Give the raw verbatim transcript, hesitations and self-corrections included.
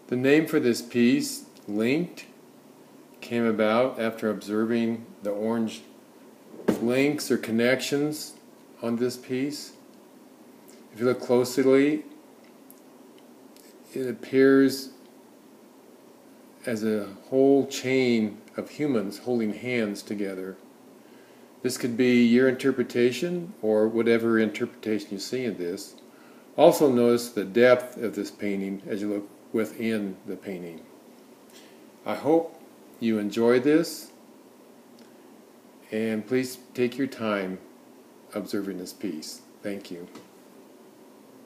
The name for this piece, Linked, came about after observing the orange links or connections on this piece. If you look closely, it appears as a whole chain of humans holding hands together. This could be your interpretation or whatever interpretation you see in this. Also notice the depth of this painting as you look within the painting. I hope you enjoy this, and please take your time observing this piece. Thank you.